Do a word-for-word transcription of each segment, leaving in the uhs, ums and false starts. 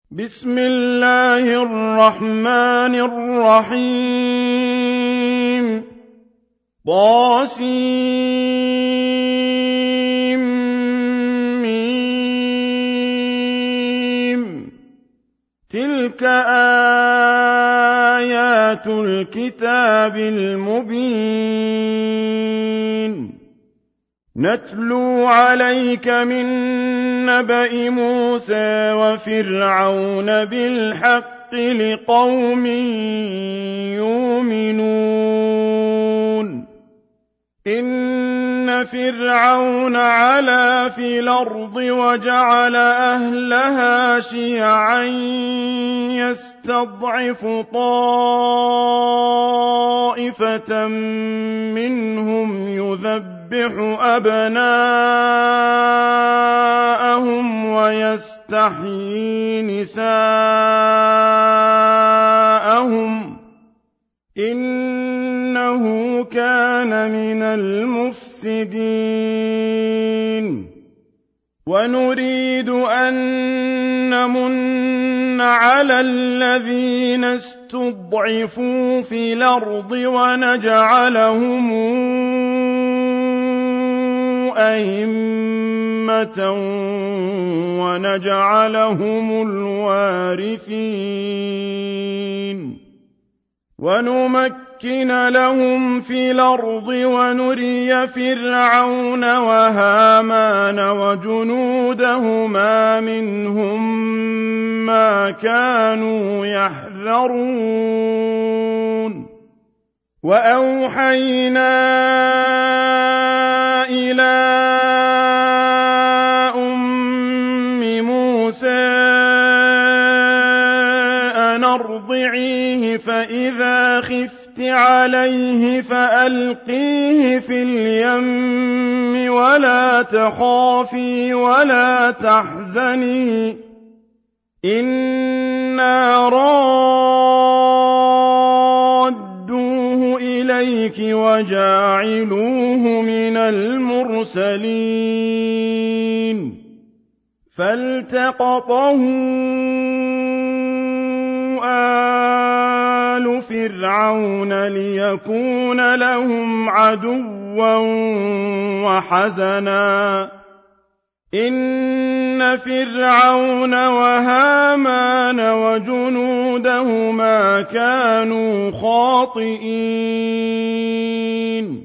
بسم الله الرحمن الرحيم طاسيم تلك آيات الكتاب المبين نتلو عليك من نبأ موسى وفرعون بالحق لقوم يؤمنون إن فرعون علا في الأرض وجعل أهلها شيعا يستضعف طائفة منهم يذبح أبناءهم ويستحيي نساءهم إنه كان من المفسدين ونريد أن نمن على الذين استضعفوا في الأرض ونجعلهم أئمة ونجعلهم الوارثين ونمكن لهم في الأرض ونري فرعون وهامان وجنودهما منهم ما كانوا يحذرون وأوحينا إلى أم موسى أن أرضعيه فإذا خفت عليه فألقيه في اليم ولا تخافي ولا تحزني إنا رادوه إليك وجاعلوه من المرسلين فالتقطه آل فرعون ليكون لهم عدوا وحزنا إن فرعون وهامان وجنودهما كانوا خاطئين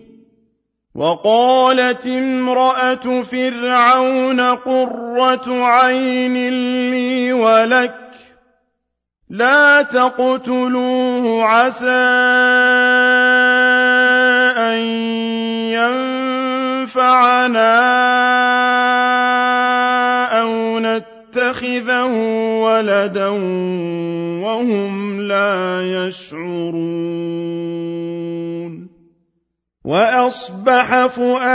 وقالت امرأة فرعون قرة عين لي ولك لا تقتلوه عسى أن ينفعنا أو نتخذه ولدا وهم لا يشعرون وأصبح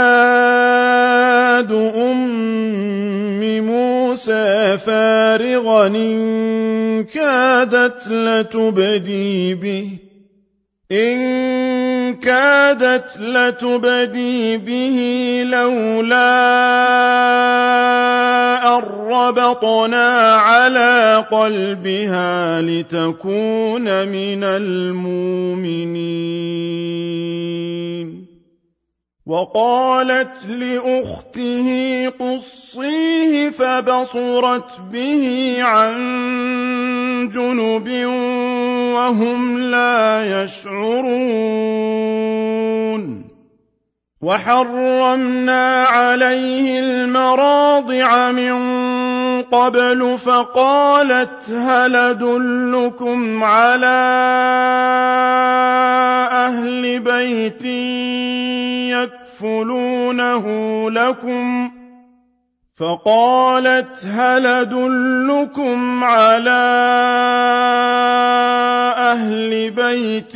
فؤاد أم موسى فارغا إن كادت لتبدي به إن كادت لتبدي به لولا أن ربطنا على قلبها لتكون من المؤمنين وقالت لأخته قصيه فبصرت به عن جنب وهم لا يشعرون وحرمنا عليه المراضع من قبل فقالت هل أدلكم على أهل بيت يكفلونه لكم فقالت هل أدلكم على أهل بيت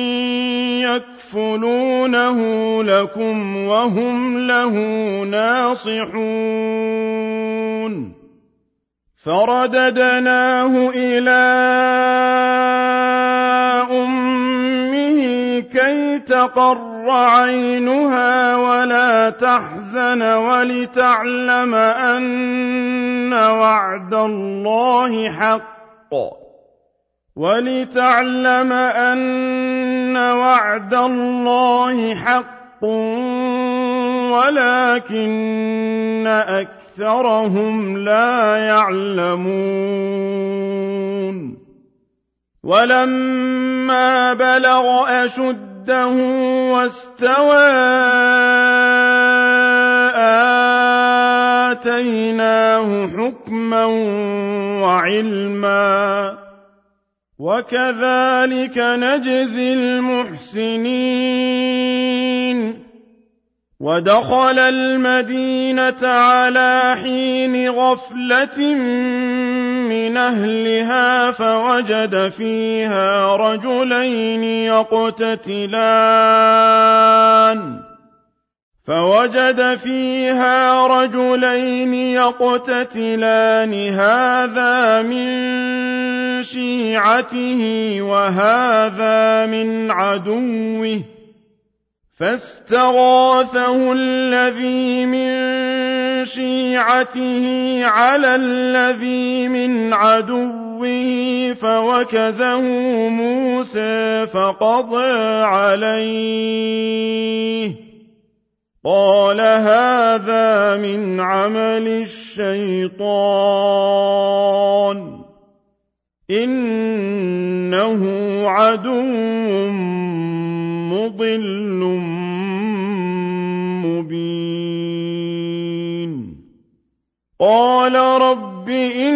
يكفلونه لكم وهم له ناصحون فرددناه إلى أمه كي تقر عينها ولا تحزن ولتعلم أن وعد الله حق وَلِتَعْلَمَ أَنَّ وَعْدَ اللَّهِ حَقٌّ وَلَٰكِنَّ أَكْثَرَهُمْ لَا يَعْلَمُونَ وَلَمَّا بَلَغَ أَشُدَّهُ وَاسْتَوَىٰ آتَيْنَاهُ حُكْمًا وَعِلْمًا ۚ وَكَذَٰلِكَ نَجْزِي الْمُحْسِنِينَ وَدَخَلَ الْمَدِينَةَ عَلَىٰ حِينِ غَفْلَةٍ مِّنْ أَهْلِهَا فَوَجَدَ فِيهَا رَجُلَيْنِ يَقْتَتِلَانِ فوجد فيها رجلين يقتتلان هذا من شيعته وهذا من عدوه فاستغاثه الذي من شيعته على الذي من عدوه فوكزه موسى فقضى عليه قال هذا من عمل الشيطان إنه عدو مضل مبين قال رب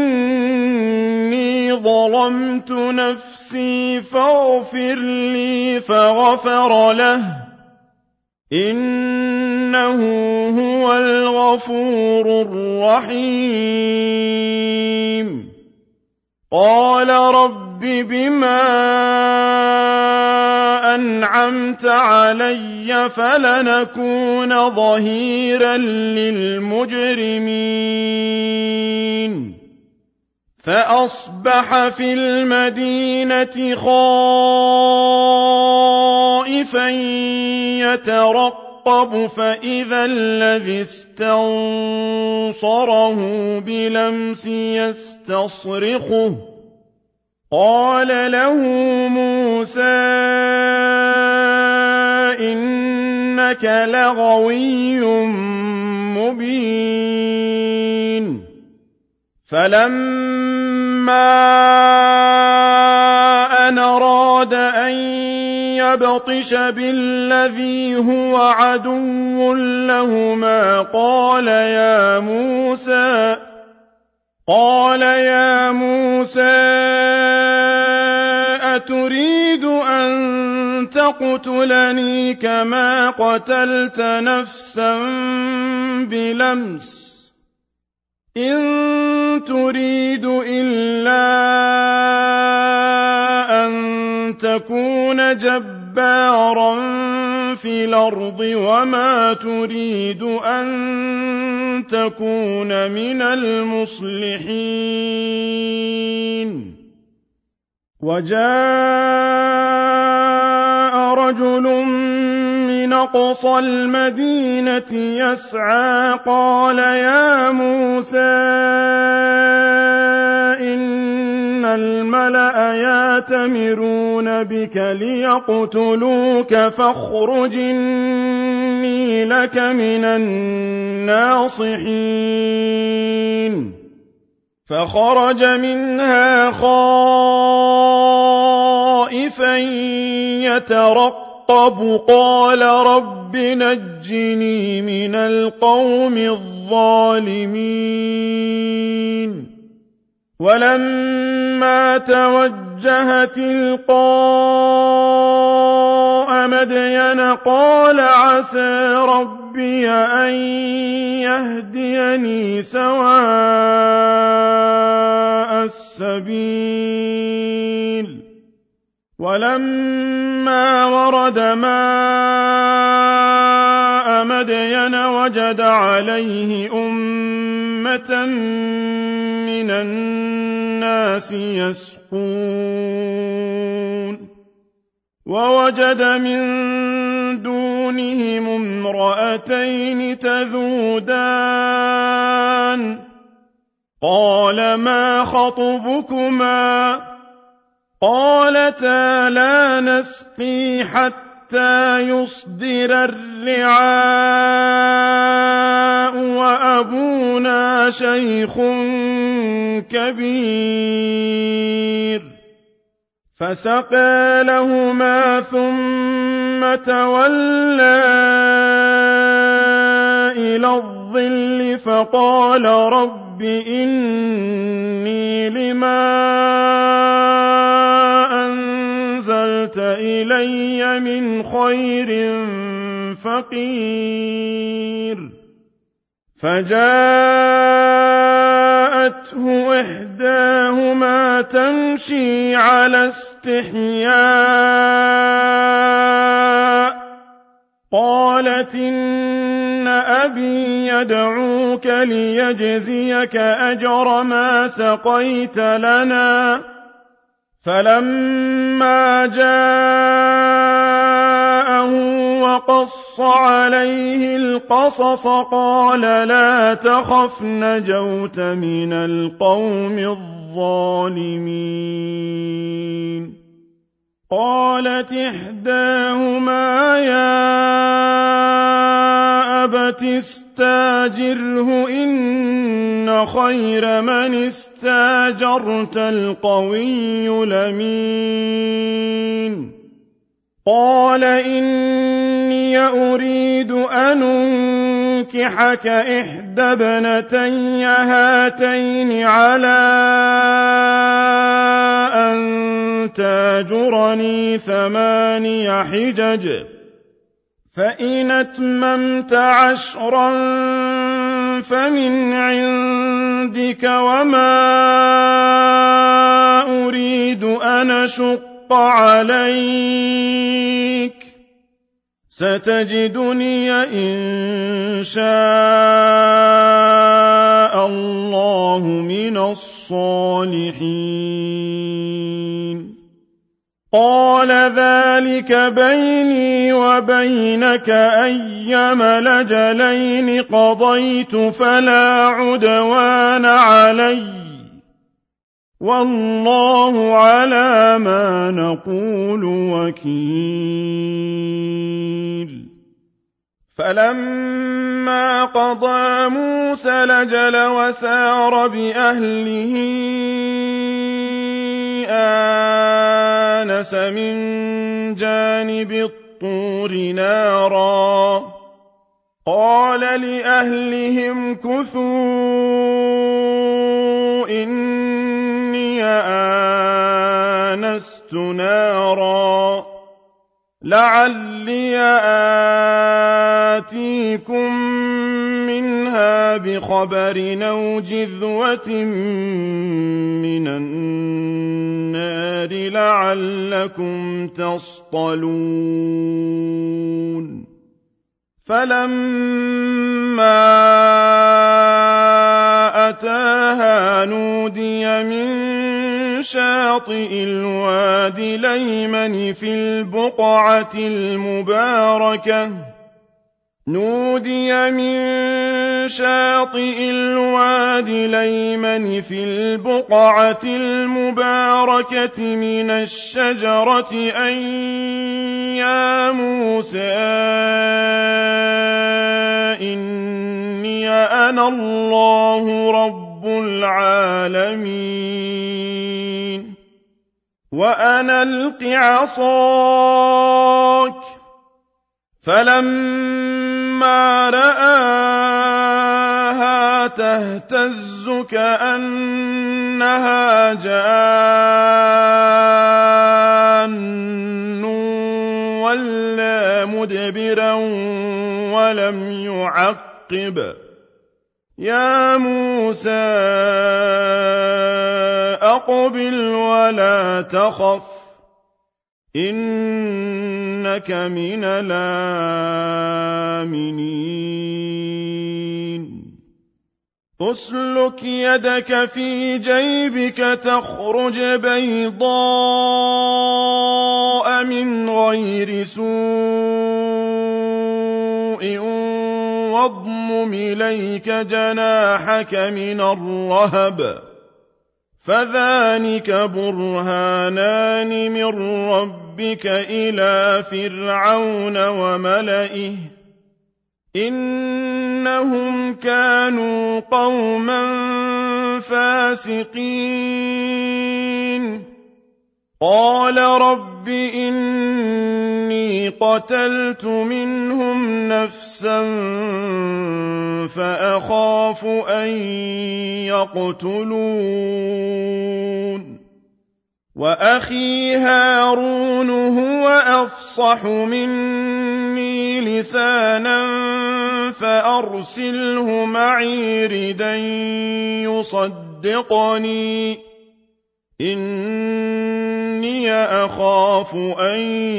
إني ظلمت نفسي فاغفر لي فغفر له إنه هو الغفور الرحيم قال رب بما أنعمت علي فلنكون ظهيرا للمجرمين فأصبح في المدينة خائفا يترقب فإذا الذي استنصره بلمس يستصرخه قال له موسى إنك لغوي مبين فلما أن أراد أن يبطش بالذي هو عدو لهما قال يا موسى قال يا موسى أتريد أن تقتلني كما قتلت نفسا بلمس إن تريد إلا أن تكون جبارا في الأرض وما تريد أن تكون من المصلحين وجاء رجل من أقصى المدينة يسعى قال يا موسى إن الملأ يأتمرون بك ليقتلوك فاخرج إني لك من الناصحين فخرج منها خائفا يترقب قال رب نجني من القوم الظالمين ولما توجه تلقاء مدين قال عسى ربي أن يهديني سواء السبيل ولما ورد ماء مدين وجد عليه أمة من الناس يسقون ووجد من دونهم امرأتين تذودان قال ما خطبكما قالتا لا نسقي حتى يصدر الرعاء وأبونا شيخ كبير فسقى لهما ثم تولى إلى الظل فقال رب إني لما أنزلت إلي من خير فقير فجاءته إحداهما تمشي على استحياء قالت إن أبي يدعوك ليجزيك أجر ما سقيت لنا فلما جاءه وقص عليه القصص قال لا تخف نجوت من القوم الظالمين قالت إحداهما يا أبت استاجره إن خير من استاجرت القوي الأمين قال إني أريد أن أنكحك إحدى ابنتي هاتين على أن تاجرني ثماني حجج فإن أتممت عشرا فمن عندك وما أريد أن أشق عليك ستجدني إن شاء الله من الصالحين قال ذلك بيني وبينك أيما الأجلين قضيت فلا عدوان علي والله على ما نقول وكيل فلما قضى موسى الأجل وسار بأهله آنس من جانب الطور نارا قال لأهلهم كثوا إني آنست نارا لعلي آتيكم منها بخبر أو جذوة من النار لعلكم تصطلون فلما أتاها نودي من شاطئ الوادي الأيمن في البقعة المباركة نودي من شاطئ الوادي الأيمن في البقعة المباركة من الشجرة أن يا موسى إني أنا الله رب العالمين وأن ألق عصاك فلما رآها تهتز كأنها جان ولا مدبرا ولم يعقب يا موسى أقبل ولا تخف إنك من الآمنين أسلك يدك في جيبك تخرج بيضاء من غير سوء واضمم إليك جناحك من الرهب فذلك برهانان من ربك إلى فرعون وملئه إنهم كانوا قوما فاسقين قال رب إني قتلت منهم نفسا فأخاف أن يقتلون وأخي هارون هو أفصح مني لسانا فأرسله معي ردا يصدقني إني أخاف أن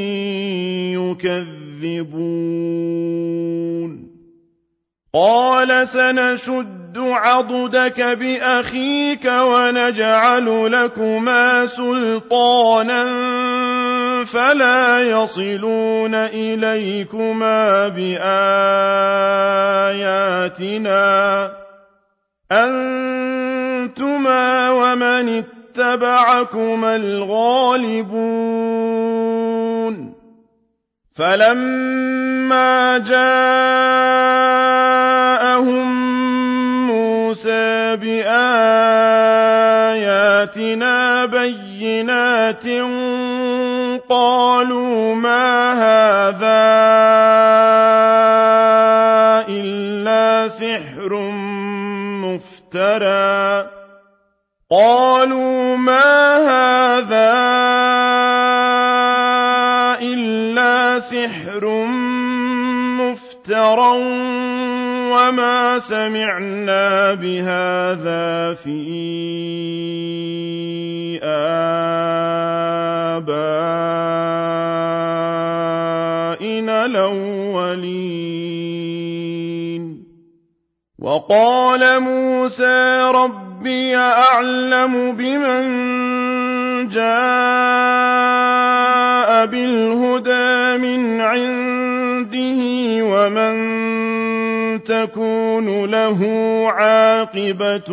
يكذبون قال سنشد عضدك بأخيك ونجعل لكما سلطانا فلا يصلون إليكما بآياتنا أنتما ومن اتبعكما الغالبون فلما جاءهم موسى بآياتنا بينات قالوا ما هذا إلا سحر مفترى قالوا ما هذا إلا سحر مفترى وما سمعنا بهذا في آبائنا الأولين وقال موسى ربي أعلم بمن جاء بالهدى من عنده ومن تكون له عاقبة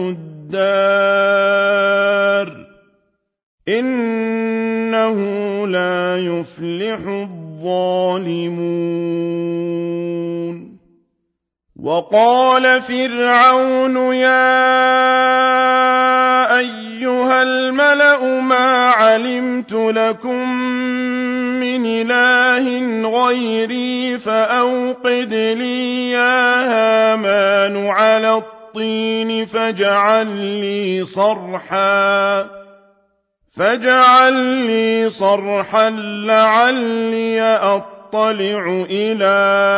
الدار إنه لا يفلح الظالمون وقال فرعون يا أيها الملأ ما علمت لكم من إله غيري فأوقد لي يا هامان على الطين فاجعل لي صرحا فاجعل لي صرحا لعلي أطلع إلى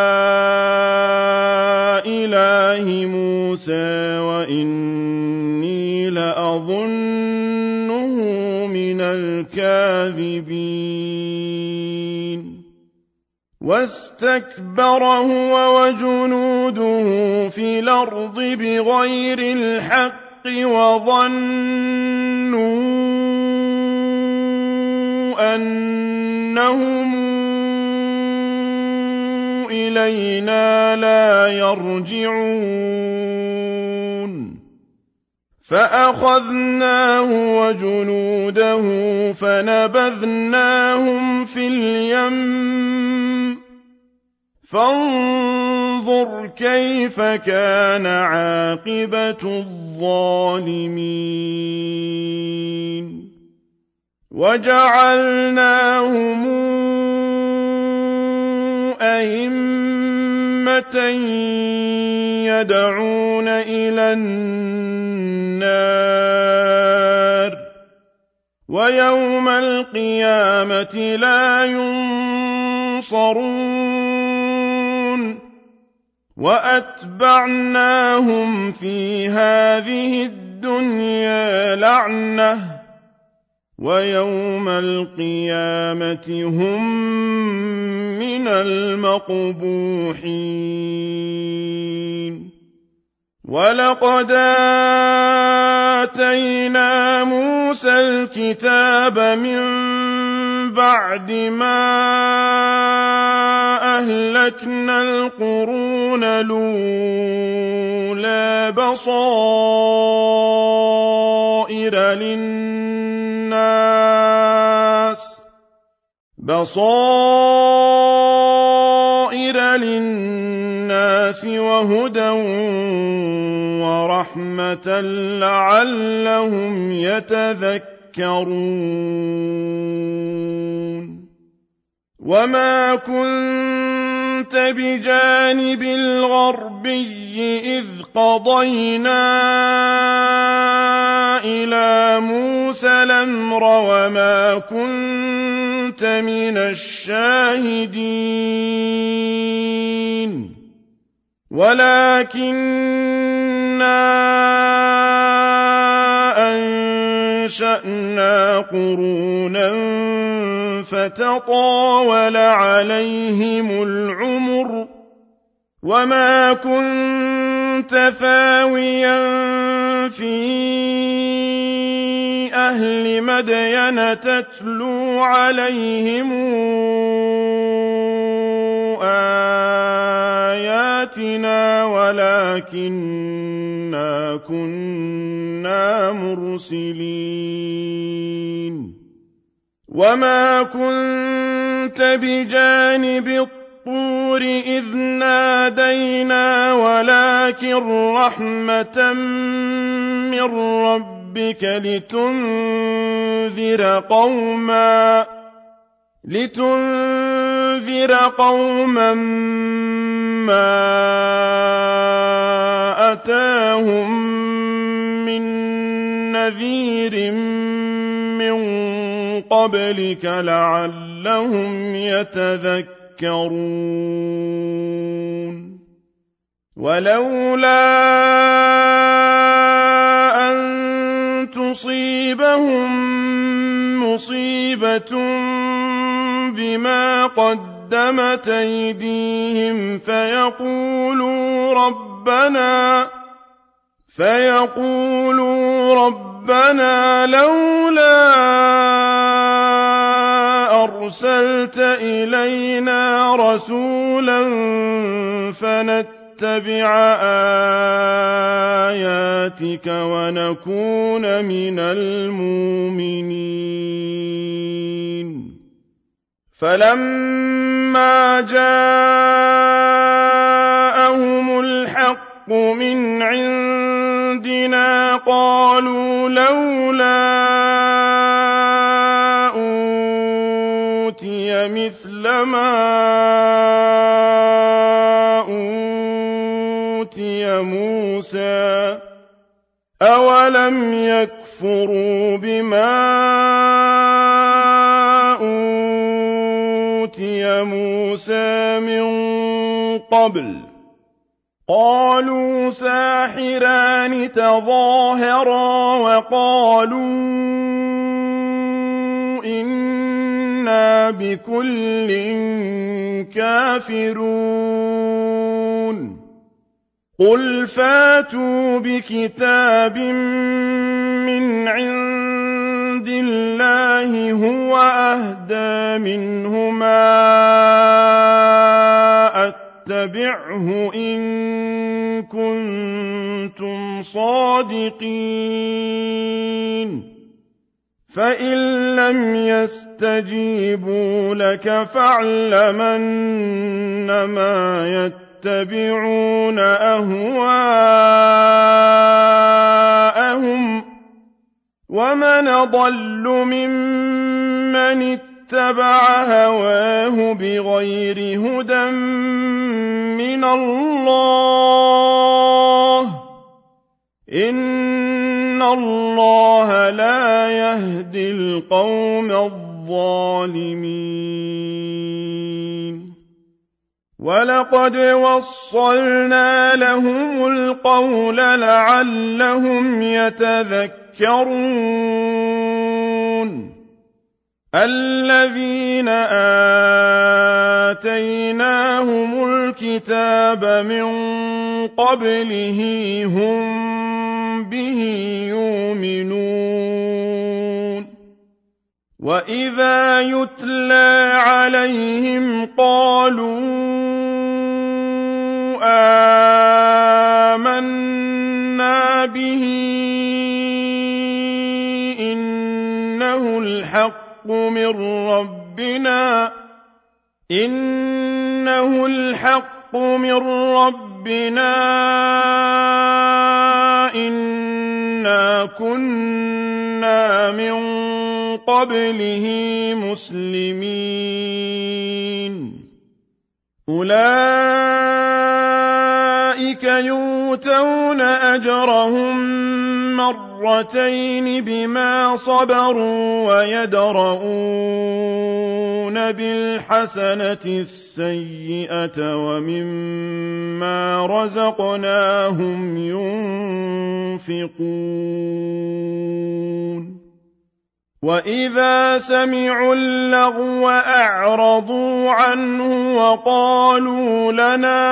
إله موسى وإني لأظنه من الكاذبين واستكبر هو وجنوده في الأرض بغير الحق وظنوا أنهم إلينا لا يرجعون فأخذناه وجنوده فنبذناهم في اليم فانظر كيف كان عاقبة الظالمين وجعلناهم أئمة يدعون إلى النار ويوم القيامة لا ينصرون وأتبعناهم في هذه الدنيا لعنة ويوم القيامة هم من المقبوحين ولقد آتينا موسى الكتاب من بَعْدِ مَا أَهْلَكْنَا الْقُرُونَ الْأُولَىٰ بَصَائِرَ لِلنَّاسِ بَصَائِرَ لِلنَّاسِ وَهُدًى وَرَحْمَةً لَّعَلَّهُمْ يَتَذَكَّرُونَ وَمَا كُنتَ بِجَانِبِ الْغَرْبِيِّ إِذْ قَضَيْنَا إِلَىٰ مُوسَى الْأَمْرَ وَمَا كُنتَ مِنَ الشَّاهِدِينَ وَلَٰكِنَّا أَنشَأْنَا قُرُونًا فَتَطَاوَلَ عَلَيْهِمُ الْعُمُرُ وَمَا كُنتَ ثَاوِيًا فِي أَهْلِ مَدْيَنَ تَتْلُو عَلَيْهِمْ آيَاتِنَا وَلَٰكِنَّا كُنَّا مُرْسِلِينَ وَمَا كُنتَ بِجَانِبِ الطُّورِ إِذْ نَادَيْنَا وَلَٰكِن رَّحْمَةً مِّن رَّبِّكَ لِتُنذِرَ قَوْمًا لِتُنذِرَ قَوْمًا مَّا أَتَاهُم مِّن نَّذِيرٍ مِّن قَبْلِكَ لَعَلَّهُمْ يَتَذَكَّرُونَ وَلَوْلَا أَن تُصِيبَهُم مُّصِيبَةٌ بِمَا قَدَّمَتْ أَيْدِيهِمْ فَيَقُولُوا رَبَّنَا فَيَقُولُوا رَبَّنَا لَوْلَا أَرْسَلْتَ إِلَيْنَا رَسُولًا فَنَتَّبِعَ آيَاتِكَ وَنَكُونَ مِنَ الْمُؤْمِنِينَ فَلَمَّا جَاءَهُمُ الْحَقُّ مِنْ عِندِنَا قَالُوا لَوْلَا أُوتِيَ مِثْلَ مَا أُوتِيَ مُوسَىٰ أَوَلَمْ يَكْفُرُوا بِمَا أُوتِيَ مُوسَىٰ مِن قَبْلُ قَالُوا سَاحِرَانِ تَظَاهَرَا وَقَالُوا إِنَّا بِكُلٍّ كَافِرُونَ قُلْ فَاتُوا بِكِتَابٍ مِّنْ عِندِ اللَّهِ هُوَ أَهْدَىٰ مِنْهُمَا أَتَّبِعْهُ إِن كُنتُمْ صَادِقِينَ فَإِن لَّمْ يَسْتَجِيبُوا لَكَ فَاعْلَمْ أَنَّمَا يَتَّبِعُونَ أَهْوَاءَهُمْ وَمَنْ أَضَلُّ مِمَّنِ اتَّبَعَ هَوَاهُ بِغَيْرِ هُدًى مِّنَ اللَّهِ ۚ إِنَّ اللَّهَ لَا يَهْدِي الْقَوْمَ الظَّالِمِينَ وَلَقَدْ وَصَّلْنَا لَهُمُ الْقَوْلَ لَعَلَّهُمْ يَتَذَكَّرُونَ الَّذِينَ آتَيْنَاهُمُ الْكِتَابَ مِن قَبْلِهِ هُم بِهِ يُؤْمِنُونَ وَإِذَا يُتْلَىٰ عَلَيْهِمْ قَالُوا آمَنَّا بِهِ إِنَّهُ الْحَقُّ مِن رَّبِّنَا إِنَّهُ الْحَقُّ مِن رَّبِّنَا إِنَّا كُنَّا مِن قَبْلِهِ مُسْلِمِينَ أُولَٰئِكَ يُؤْتَوْنَ أَجْرَهُم مرتين بما صبروا ويدرؤون بالحسنة السيئة ومما رزقناهم ينفقون وإذا سمعوا اللغو أعرضوا عنه وقالوا لنا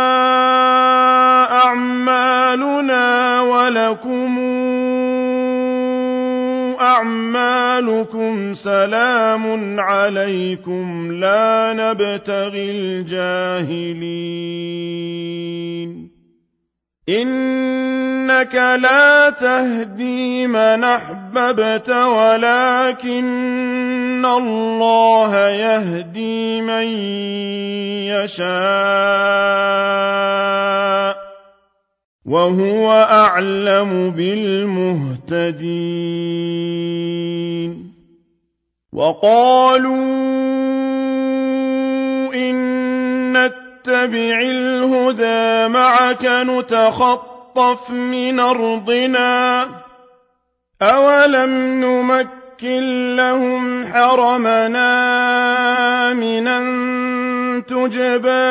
أعمالنا ولكم أعمالكم سلام عليكم لا نبتغي الجاهلين إنك لا تهدي من أحببت ولكن الله يهدي من يشاء وهو أعلم بالمهتدين وقالوا إن نتبع الهدى معك نتخطف من أرضنا أولم نمكن لهم حرمنا آمنا تجبى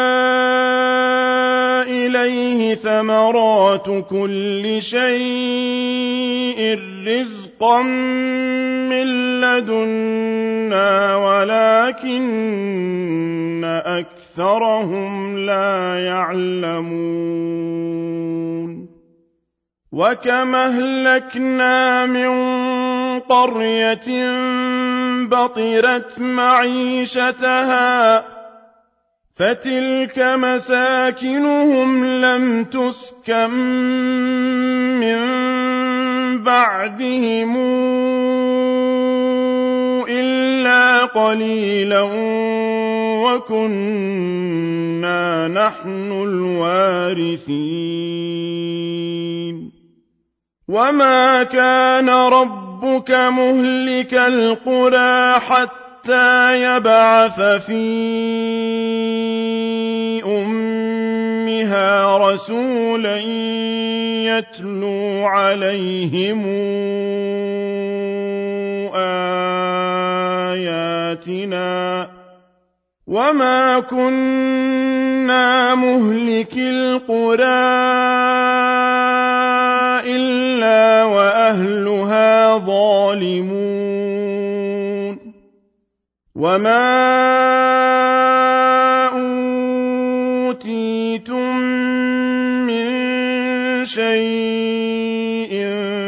إليه ثمرات كل شيء رزقا من لدنا ولكن أكثرهم لا يعلمون وكم أهلكنا من قرية بطرت معيشتها فتلك مساكنهم لم تسكن من بعدهم إلا قليلا وكنا نحن الوارثين وما كان ربك مهلك القرى حتى يبعث في أمها رسولا يتلو عليهم آياتنا وما كنا مهلك القرى إلا وأهلها ظالمون وما أوتيتم من شيء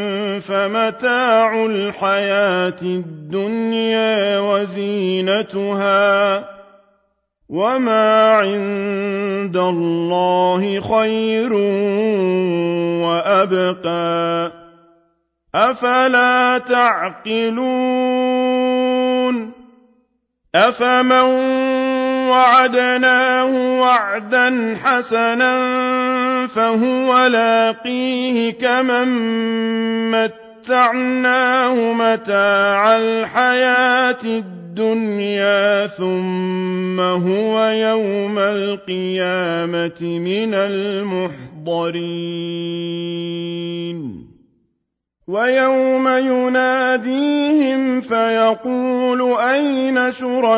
فمتاع الحياة الدنيا وزينتها وما عند الله خير وأبقى أفلا تعقلون أفمن وعدناه وعدا حسنا فهو لاقيه كمن متعناه متاع الحياة الدنيا ثم هو يوم القيامة من المحضرين ويوم يناديهم فيقول أين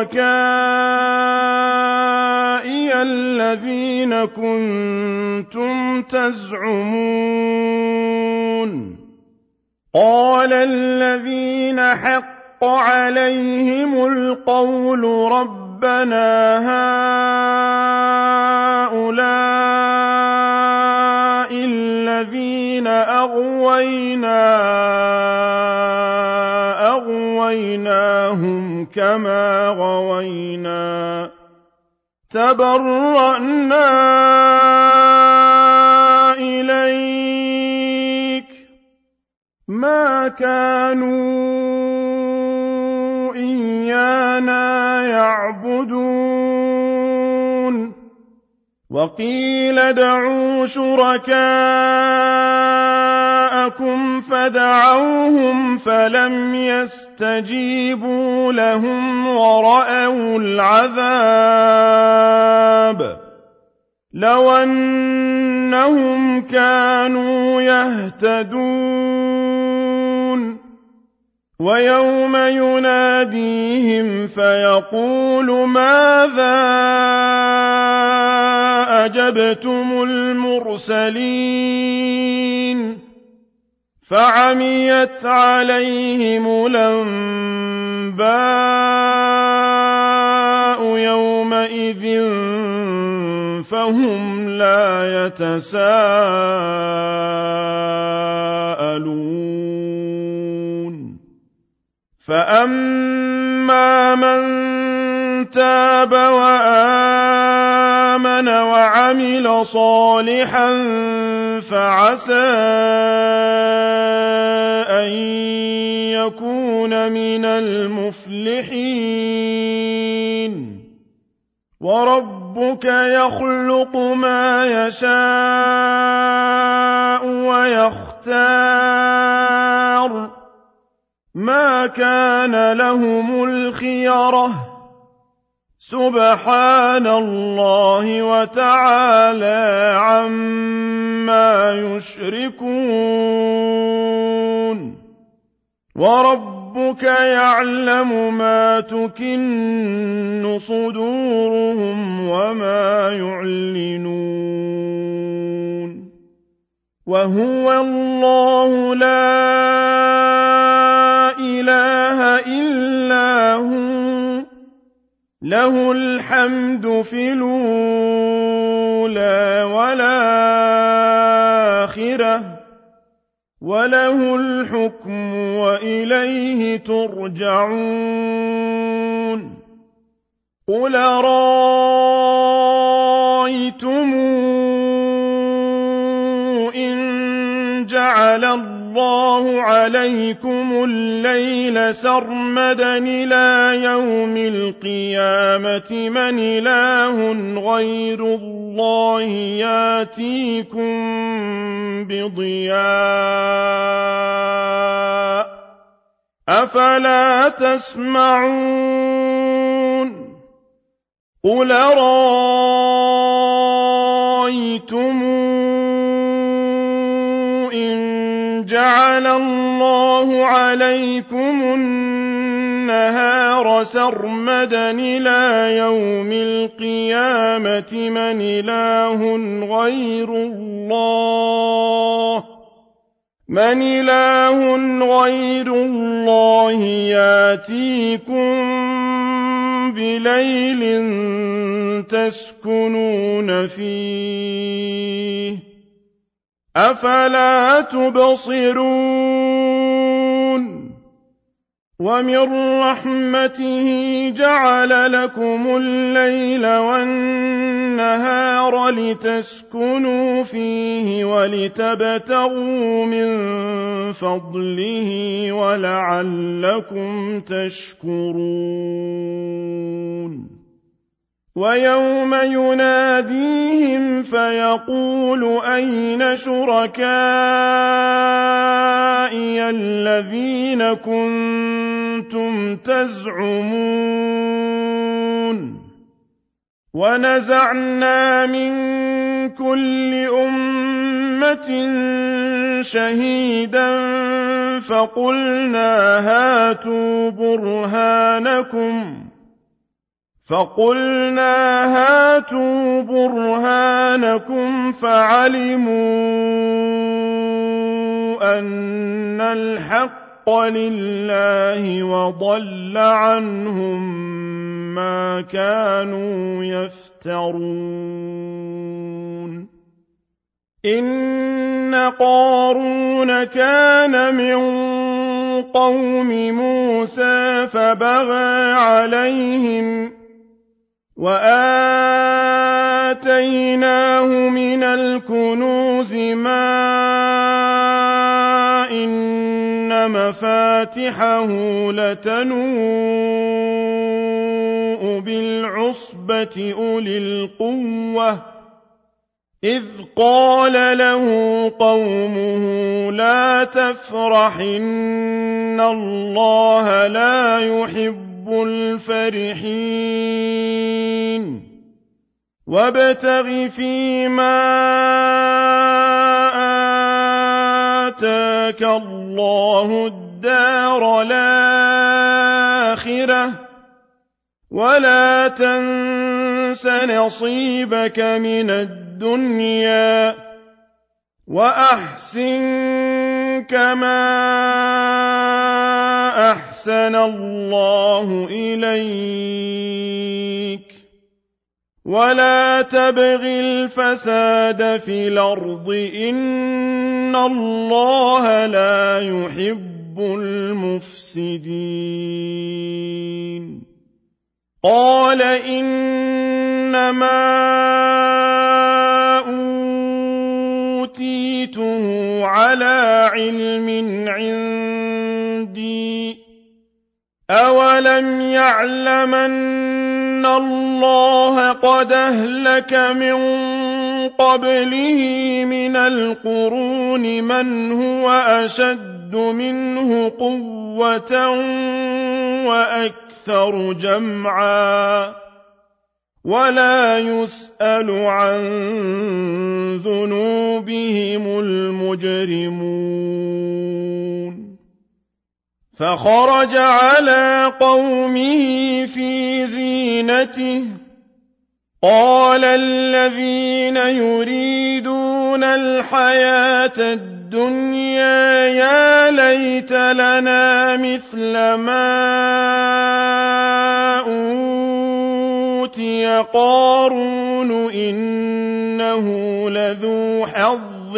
شركائي الذين كنتم تزعمون قال الذين حق عليهم القول ربنا هؤلاء الذين أغوينا أغويناهم كما غوينا تبرأنا إليك ما كانوا إيانا يعبدون وقيل ادعوا شركاءكم فدعوهم فلم يستجيبوا لهم ورأوا العذاب لو أنهم كانوا يهتدون ويوم يناديهم فيقول ماذا أجبتم المرسلين فعميت عليهم الأنباء يومئذ فهم لا يتساءلون فأما من تاب وآمن وعمل صالحا فعسى أن يكون من المفلحين وربك يخلق ما يشاء ويختار ما كان لهم الخيرة سبحان الله وتعالى عما يشركون وربك يعلم ما تكن صدورهم وما يعلنون وهو الله لا إله إلا هو له الحمد في الأولى والآخرة وله الحكم وإليه ترجعون قل أرأيتم إن جعل الله عليكم الليل سرمدا إلى يوم القيامة من إله غير الله ياتيكم بضياء أفلا تسمعون قل أرأيتم إن جعل الله عليكم النهار سرمدا إلى يوم القيامة من إله غير الله من إله غير الله ياتيكم بليل تسكنون فيه أفلا تبصرون ومن رحمته جعل لكم الليل والنهار لتسكنوا فيه ولتبتغوا من فضله ولعلكم تشكرون ويوم يناديهم فيقول أين شركائي الذين كنتم تزعمون ونزعنا من كل أمة شهيدا فقلنا هاتوا برهانكم فقلنا هاتوا برهانكم فعلموا أن الحق لله وضل عنهم ما كانوا يفترون إن قارون كان من قوم موسى فبغى عليهم وآتيناه من الكنوز ما إن مفاتحه لتنوء بالعصبة أولي القوة إذ قال له قومه لا تفرح إن الله لا يحب الفرحين وابتغ فيما آتاك الله الدار الآخرة ولا تنس نصيبك من الدنيا وأحسن كما أحسن الله إليك ولا تبغ الفساد في الأرض إن الله لا يحب المفسدين قال إنما أوتيته على علم عندي أولم يعلم أن الله قد أهلك من قبله من القرون من هو أشد منه قوة وأكثر جمعا ولا يسأل عن ذنوبهم المجرمون فخرج على قومه في زينته قال الذين يريدون الحياة الدنيا يا ليت لنا مثل ما أوتي قارون إنه لذو حظ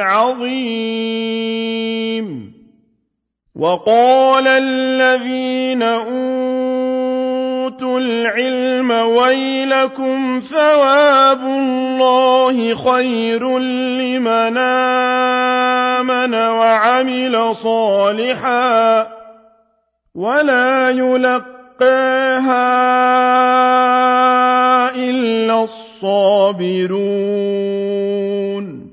عظيم وقال الذين أوتوا العلم ويلكم ثواب الله خير لمن آمن وعمل صالحا ولا يلقاها إلا الصابرون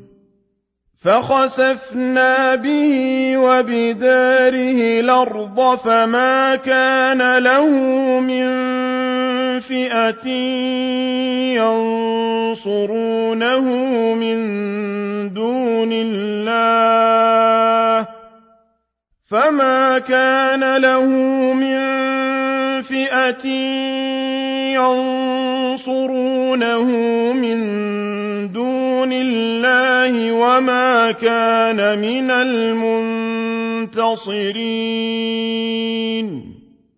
فخسفنا به وبداره الأرض فما كان له من فئة ينصرونه من دون الله فما كان له من فئة ينصرونه من دون الله وما كان من المنتصرين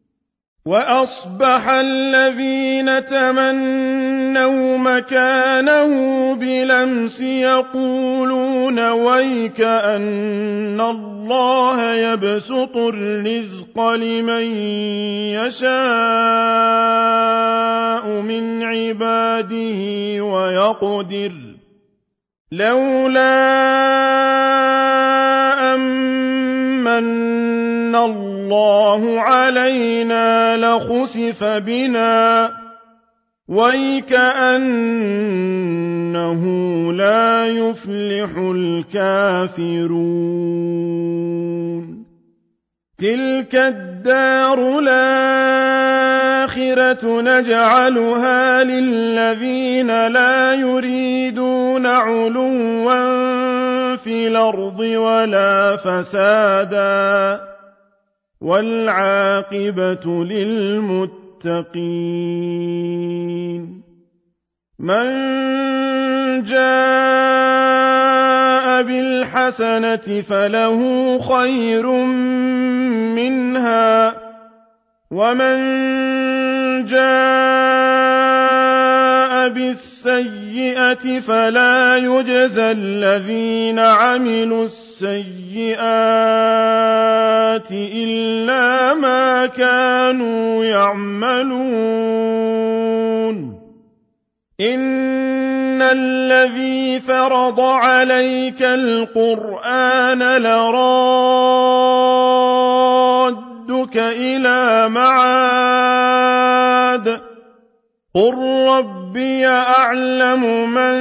وأصبح الذين تمنوا مكانه بلمس يقولون ويك أن الله يبسط الرزق لمن يشاء من عباده ويقدر لولا أمن الله علينا لخسف بنا ويكأنه لا يفلح الكافرون تلك الدار الآخرة نجعلها للذين لا يريدون علوا في الأرض ولا فسادا والعاقبة للمتقين من جاء بالحسنة فله خير منها ومن جاء بالسيئة فلا يجزى الذين عملوا السيئات إلا ما كانوا يعملون إن الذي فرض عليك القرآن لرادك إلى معاد قل ربي أعلم من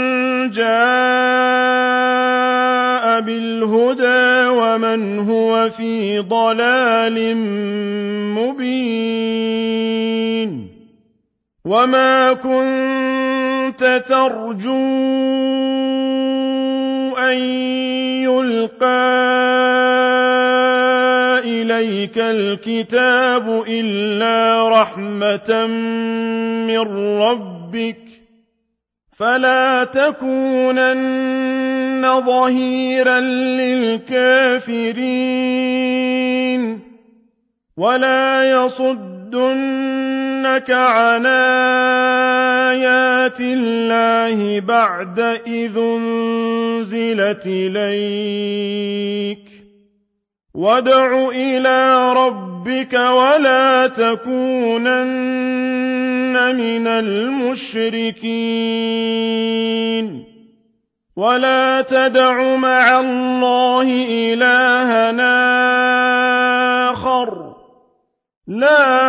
جاء بالهدى ومن هو في ضلال مبين وما كنت ترجو أن يلقى إليك الكتاب إلا رحمة من ربك فلا تكونن ظهيرا للكافرين ولا يصدنك عن آيات الله بعد إذ أنزلت إليك وادع إلى ربك ولا تكونن من المشركين ولا تدع مع الله إلهًا آخر لا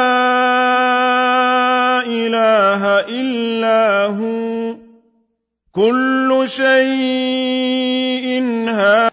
إله إلا هو كل شيء هالك